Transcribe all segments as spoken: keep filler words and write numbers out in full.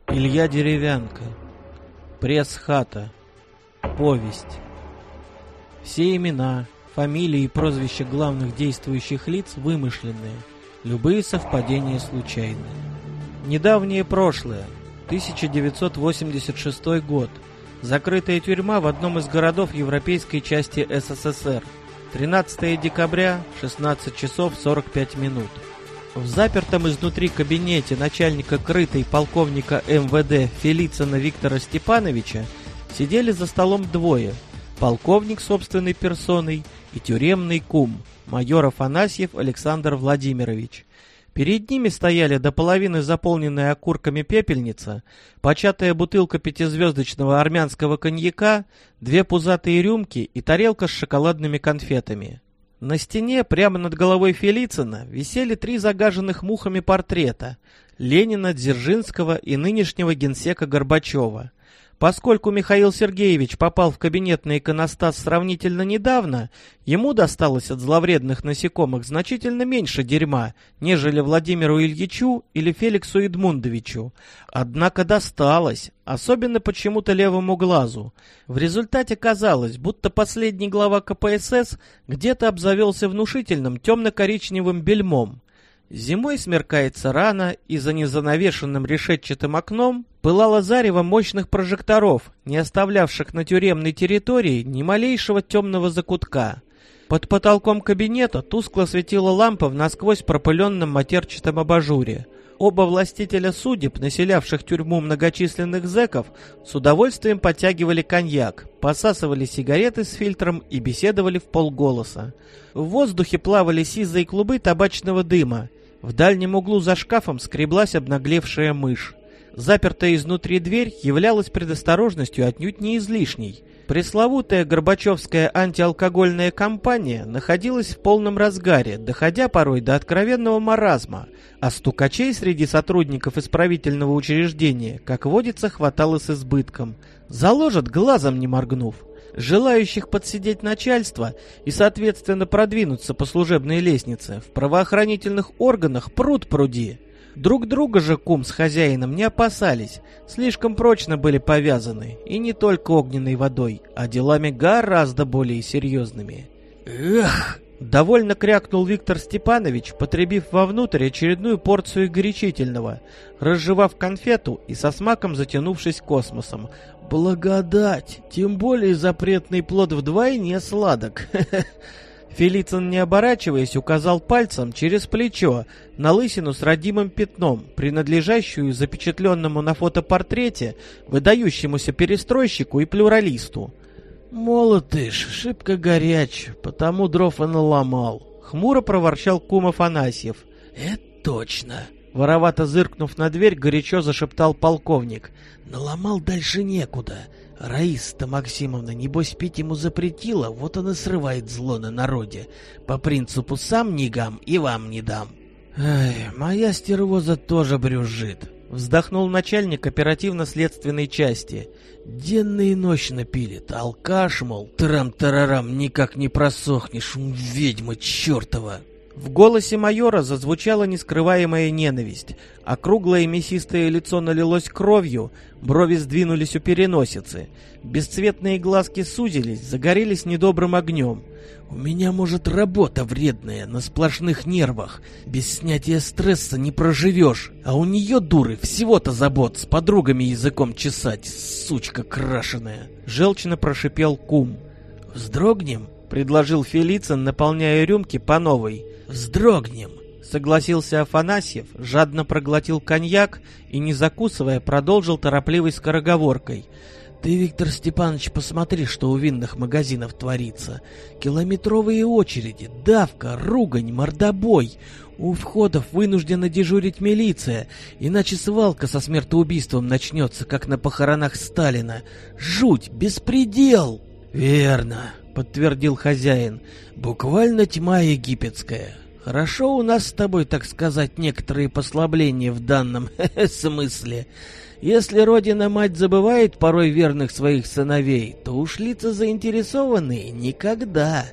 Илья Деревянко. Пресс-хата. Повесть. Все имена, фамилии и прозвища главных действующих лиц вымышленные. Любые совпадения случайны. Недавнее прошлое. тысяча девятьсот восемьдесят шестой год. Закрытая тюрьма в одном из городов европейской части СССР. тринадцатого декабря, шестнадцать часов сорок пять минут. В запертом изнутри кабинете начальника крытой полковника эм вэ дэ Фелицына Виктора Степановича сидели за столом двое: полковник собственной персоной и тюремный кум, майор Афанасьев Александр Владимирович. Перед ними стояли до половины заполненная окурками пепельница, початая бутылка пятизвездочного армянского коньяка, две пузатые рюмки и тарелка с шоколадными конфетами. На стене, прямо над головой Фелицына, висели три загаженных мухами портрета — Ленина, Дзержинского и нынешнего генсека Горбачева. Поскольку Михаил Сергеевич попал в кабинет на иконостас сравнительно недавно, ему досталось от зловредных насекомых значительно меньше дерьма, нежели Владимиру Ильичу или Феликсу Эдмундовичу. Однако досталось, особенно почему-то левому глазу. В результате казалось, будто последний глава ка пэ эс эс где-то обзавелся внушительным темно-коричневым бельмом. Зимой смеркается рано, и за незанавешенным решетчатым окном пылало зарево мощных прожекторов, не оставлявших на тюремной территории ни малейшего темного закутка. Под потолком кабинета тускло светила лампа в насквозь пропыленном матерчатом абажуре. Оба властителя судеб, населявших тюрьму многочисленных зэков, с удовольствием подтягивали коньяк, посасывали сигареты с фильтром и беседовали вполголоса. В воздухе плавали сизые клубы табачного дыма. В дальнем углу за шкафом скреблась обнаглевшая мышь. Запертая изнутри дверь являлась предосторожностью отнюдь не излишней. Пресловутая горбачевская антиалкогольная кампания находилась в полном разгаре, доходя порой до откровенного маразма, а стукачей среди сотрудников исправительного учреждения, как водится, хватало с избытком. Заложат, глазом не моргнув. Желающих подсидеть начальство и, соответственно, продвинуться по служебной лестнице в правоохранительных органах пруд-пруди. Друг друга же кум с хозяином не опасались, слишком прочно были повязаны, и не только огненной водой, а делами гораздо более серьезными. «Эх!» — довольно крякнул Виктор Степанович, потребив вовнутрь очередную порцию горячительного, разжевав конфету и со смаком затянувшись космосом. «Благодать! Тем более запретный плод вдвойне сладок!» Фелицын, не оборачиваясь, указал пальцем через плечо на лысину с родимым пятном, принадлежащую запечатленному на фотопортрете выдающемуся перестройщику и плюралисту. «Молод ты ж, шибко горяч, потому дров и наломал», — хмуро проворчал кум Афанасьев. «Это точно», — воровато зыркнув на дверь, горячо зашептал полковник. «Наломал дальше некуда. Раиса-то Максимовна, небось, пить ему запретила, вот он и срывает зло на народе. По принципу «сам не гам и вам не дам». «Ай, моя стервоза тоже брюзжит», — вздохнул начальник оперативно-следственной части. «Денно и ночно пилит, алкаш, мол, трам-тарарам, никак не просохнешь, ведьма чертова». В голосе майора зазвучала нескрываемая ненависть, а круглое мясистое лицо налилось кровью, брови сдвинулись у переносицы, бесцветные глазки сузились, загорелись недобрым огнем. «У меня, может, работа вредная, на сплошных нервах, без снятия стресса не проживешь, а у нее, дуры, всего-то забот с подругами языком чесать, сучка крашеная!» Желчно прошипел кум. «Вздрогнем?» — предложил Фелицын, наполняя рюмки по новой. «Вздрогнем», — согласился Афанасьев, жадно проглотил коньяк и, не закусывая, продолжил торопливой скороговоркой. «Ты, Виктор Степанович, посмотри, что у винных магазинов творится. Километровые очереди, давка, ругань, мордобой. У входов вынуждена дежурить милиция, иначе свалка со смертоубийством начнется, как на похоронах Сталина. Жуть, беспредел!» «Верно», — подтвердил хозяин, — «буквально тьма египетская. Хорошо у нас с тобой, так сказать, некоторые послабления в данном смысле. Если родина-мать забывает порой верных своих сыновей, то уж лица заинтересованные никогда».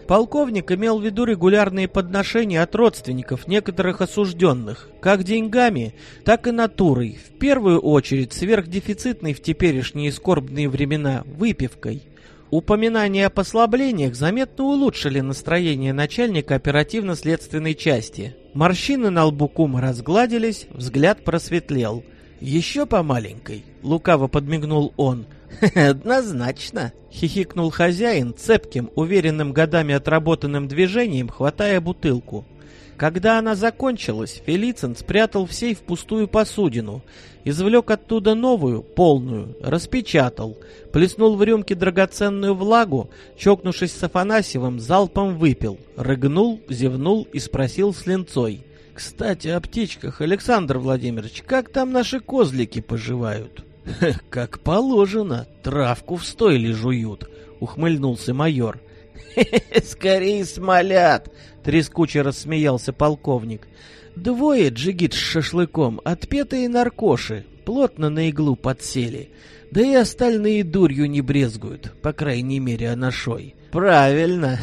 Полковник имел в виду регулярные подношения от родственников некоторых осужденных, как деньгами, так и натурой, в первую очередь сверхдефицитной в теперешние скорбные времена выпивкой. Упоминания о послаблениях заметно улучшили настроение начальника оперативно-следственной части. Морщины на лбу кума разгладились, взгляд просветлел. «Еще по маленькой», — лукаво подмигнул он. «Однозначно», — хихикнул хозяин, цепким, уверенным годами отработанным движением, хватая бутылку. Когда она закончилась, Фелицин спрятал в сейф пустую посудину, извлек оттуда новую, полную, распечатал, плеснул в рюмки драгоценную влагу, чокнувшись с Афанасьевым, залпом выпил, рыгнул, зевнул и спросил с линцой: «Кстати, о птичках, Александр Владимирович, как там наши козлики поживают?» «Как положено, травку в стойле жуют», — ухмыльнулся майор. «Скорее смолят», — трескуче рассмеялся полковник. «Двое джигит с шашлыком, отпетые наркоши, плотно на иглу подсели. Да и остальные дурью не брезгуют, по крайней мере, анашой». «Правильно,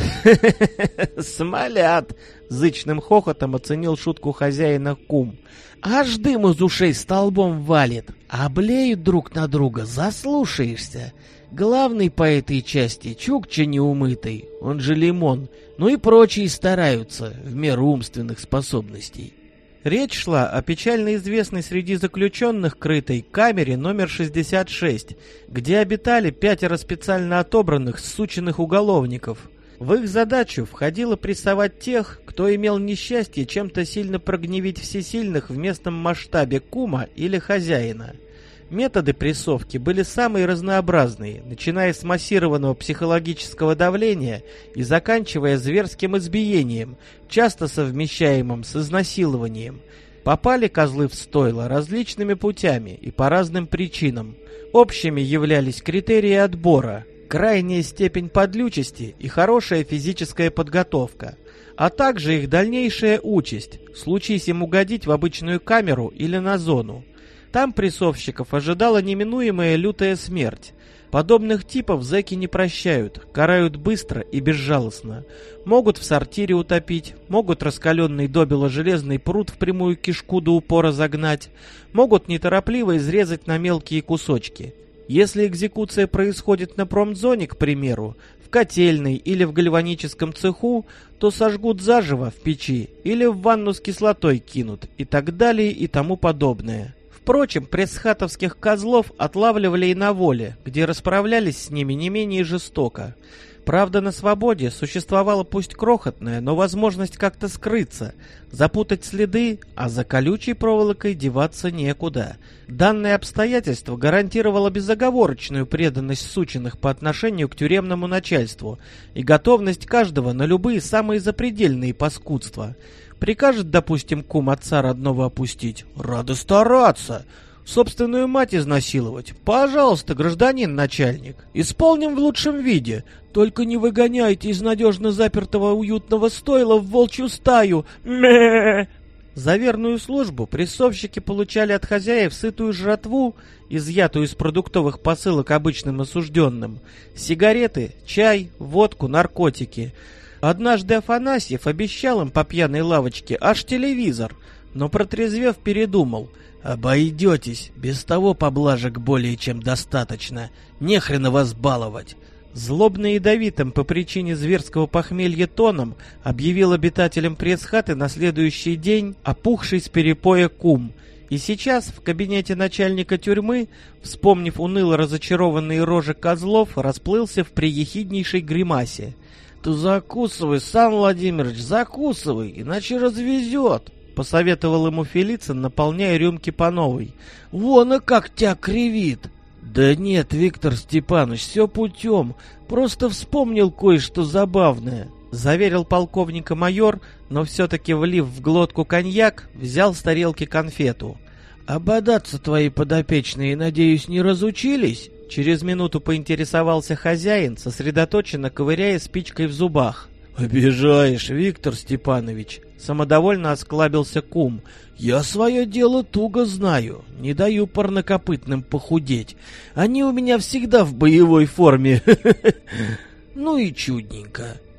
смолят», — зычным хохотом оценил шутку хозяина кум. «Аж дым из ушей столбом валит, а блеют друг на друга, заслушаешься. Главный по этой части чукча неумытый, он же Лимон, ну и прочие стараются в меру умственных способностей». Речь шла о печально известной среди заключенных крытой камере номер шестьдесят шесть, где обитали пятеро специально отобранных ссученных уголовников. В их задачу входило прессовать тех, кто имел несчастье чем-то сильно прогневить всесильных в местном масштабе кума или хозяина. Методы прессовки были самые разнообразные, начиная с массированного психологического давления и заканчивая зверским избиением, часто совмещаемым с изнасилованием. Попали козлы в стойло различными путями и по разным причинам. Общими являлись критерии отбора: крайняя степень подлючести и хорошая физическая подготовка, а также их дальнейшая участь, случись им угодить в обычную камеру или на зону. Там прессовщиков ожидала неминуемая лютая смерть. Подобных типов зэки не прощают, карают быстро и безжалостно. Могут в сортире утопить, могут раскаленный добело железный пруд в прямую кишку до упора загнать, могут неторопливо изрезать на мелкие кусочки. Если экзекуция происходит на промзоне, к примеру, в котельной или в гальваническом цеху, то сожгут заживо в печи или в ванну с кислотой кинут и так далее и тому подобное. Впрочем, пресс-хатовских козлов отлавливали и на воле, где расправлялись с ними не менее жестоко. Правда, на свободе существовала пусть крохотная, но возможность как-то скрыться, запутать следы, а за колючей проволокой деваться некуда. Данное обстоятельство гарантировало безоговорочную преданность сученных по отношению к тюремному начальству и готовность каждого на любые самые запредельные паскудства. Прикажет, допустим, кум отца родного опустить? Рады стараться. Собственную мать изнасиловать? Пожалуйста, гражданин начальник, исполним в лучшем виде. Только не выгоняйте из надежно запертого уютного стойла в волчью стаю. Мэ! За верную службу прессовщики получали от хозяев сытую жратву, изъятую из продуктовых посылок обычным осужденным, сигареты, чай, водку, наркотики. Однажды Афанасьев обещал им по пьяной лавочке аж телевизор, но, протрезвев, передумал. «Обойдетесь, без того поблажек более чем достаточно, нехрена вас баловать». Злобно ядовитым по причине зверского похмелья тоном объявил обитателям пресс-хаты на следующий день опухший с перепоя кум. И сейчас в кабинете начальника тюрьмы, вспомнив уныло разочарованные рожи козлов, расплылся в приехиднейшей гримасе. «Ты закусывай, сам Владимирович, закусывай, иначе развезет», — посоветовал ему Фелицин, наполняя рюмки по новой. «Вон и как тебя кривит!» «Да нет, Виктор Степанович, все путем, просто вспомнил кое-что забавное», — заверил полковника майор, но все-таки, влив в глотку коньяк, взял с тарелки конфету. «А бодаться твои подопечные, надеюсь, не разучились?» Через минуту поинтересовался хозяин, сосредоточенно ковыряя спичкой в зубах. «Обижаешь, Виктор Степанович!» — самодовольно осклабился кум. «Я свое дело туго знаю, не даю парнокопытным похудеть. Они у меня всегда в боевой форме. Ну и чудненько.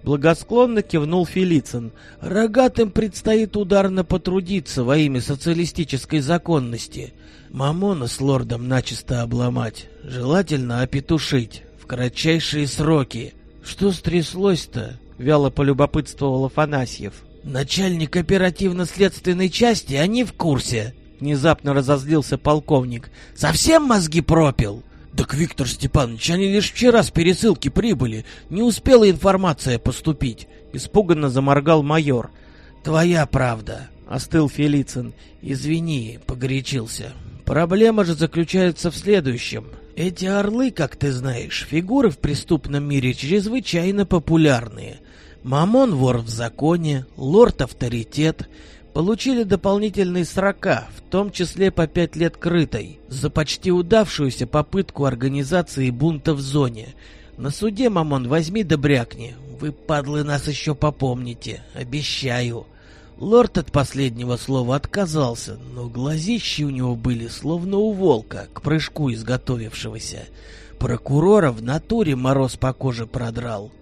Благосклонно кивнул Фелицин. Рогатым предстоит ударно потрудиться во имя социалистической законности. Мамона с лордом начисто обломать, желательно опетушить в кратчайшие сроки. Что стряслось-то? Вяло полюбопытствовал Афанасьев. Начальник оперативно-следственной части, они в курсе. Внезапно разозлился полковник. Совсем мозги пропил? Так, Виктор Степанович, они лишь вчера с пересылки прибыли, не успела информация поступить. Испуганно заморгал майор. Твоя правда, остыл Фелицин. Извини, погорячился. Проблема же заключается в следующем. Эти орлы, как ты знаешь, фигуры в преступном мире чрезвычайно популярные. Мамон вор в законе, лорд авторитет. Получили дополнительные срока, в том числе по пять лет крытой, за почти удавшуюся попытку организации бунта в зоне. На суде, Мамон, возьми да брякни. Вы, падлы, нас еще попомните, обещаю. Лорд от последнего слова отказался, но глазищи у него были словно у волка, к прыжку изготовившегося. Прокурора в натуре мороз по коже продрал.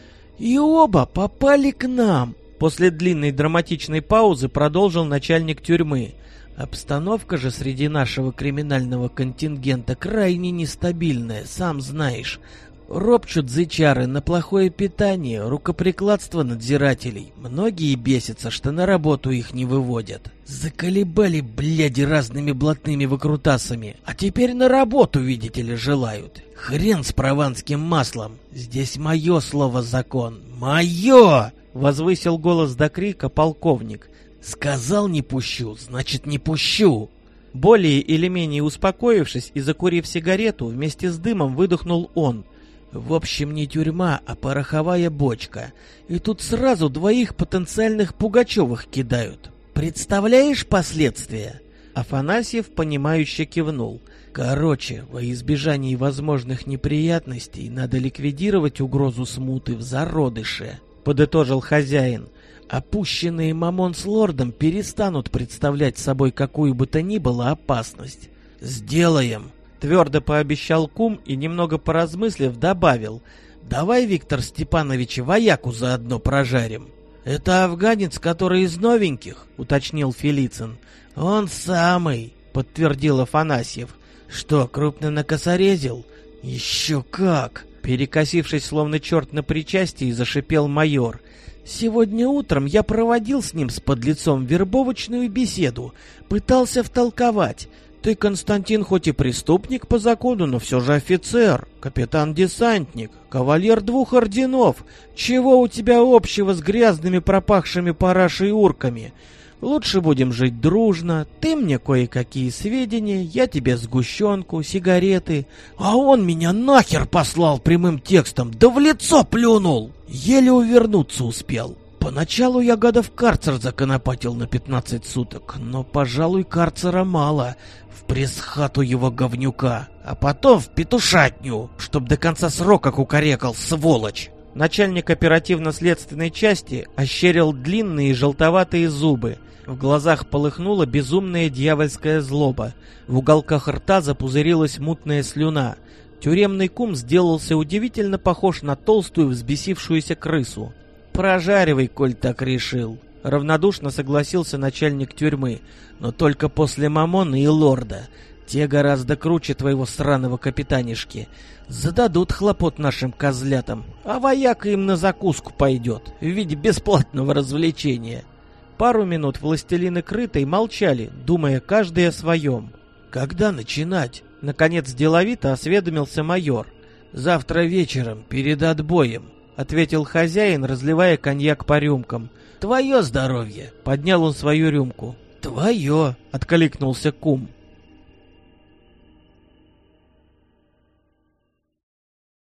И оба попали к нам. После длинной драматичной паузы продолжил начальник тюрьмы. Обстановка же среди нашего криминального контингента крайне нестабильная, сам знаешь. Ропчут зычары на плохое питание, рукоприкладство надзирателей. Многие бесятся, что на работу их не выводят. Заколебали, бляди, разными блатными выкрутасами. А теперь на работу, видите ли, желают. Хрен с прованским маслом. Здесь мое слово закон. Мое! Возвысил голос до крика полковник. Сказал не пущу, значит не пущу. Более или менее успокоившись и закурив сигарету, вместе с дымом выдохнул он. В общем, не тюрьма, а пороховая бочка. И тут сразу двоих потенциальных Пугачевых кидают. Представляешь последствия? Афанасьев, понимающе кивнул. Короче, во избежании возможных неприятностей надо ликвидировать угрозу смуты в зародыше, подытожил хозяин. Опущенные Мамон с лордом перестанут представлять собой какую бы то ни было опасность. Сделаем! Твердо пообещал кум и, немного поразмыслив, добавил. Давай, Виктор Степанович, вояку заодно прожарим. Это афганец, который из новеньких, уточнил Фелицин. Он самый, подтвердил Афанасьев. Что, крупно накосорезил? Еще как! Перекосившись, словно черт на причастии, зашипел майор. Сегодня утром я проводил с ним с подлецом вербовочную беседу, пытался втолковать. Ты, Константин, хоть и преступник по закону, но все же офицер, капитан-десантник, кавалер двух орденов. Чего у тебя общего с грязными пропахшими парашей урками? Лучше будем жить дружно, ты мне кое-какие сведения, я тебе сгущенку, сигареты. А он меня нахер послал прямым текстом, да в лицо плюнул. Еле увернуться успел. Поначалу я гада в карцер законопатил на пятнадцать суток, но, пожалуй, карцера мало. В пресс-хату его говнюка, а потом в петушатню, чтоб до конца срока кукарекал, сволочь. Начальник оперативно-следственной части ощерил длинные желтоватые зубы. В глазах полыхнула безумная дьявольская злоба. В уголках рта запузырилась мутная слюна. Тюремный кум сделался удивительно похож на толстую взбесившуюся крысу. «Прожаривай, коль так решил», — равнодушно согласился начальник тюрьмы, «но только после Мамона и лорда. Те гораздо круче твоего сраного капитанишки. Зададут хлопот нашим козлятам, а вояка им на закуску пойдет в виде бесплатного развлечения». Пару минут властелины крытой молчали, думая каждый о своем. «Когда начинать?» — наконец деловито осведомился майор. «Завтра вечером, перед отбоем», — ответил хозяин, разливая коньяк по рюмкам. «Твое здоровье!» — поднял он свою рюмку. «Твое!» — откликнулся кум.